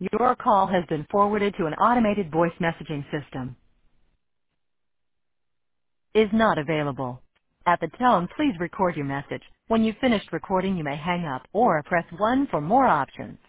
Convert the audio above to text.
Your call has been forwarded to an automated voice messaging system. Is not available. At the tone, please record your message. When you've finished recording, you may hang up or press 1 for more options.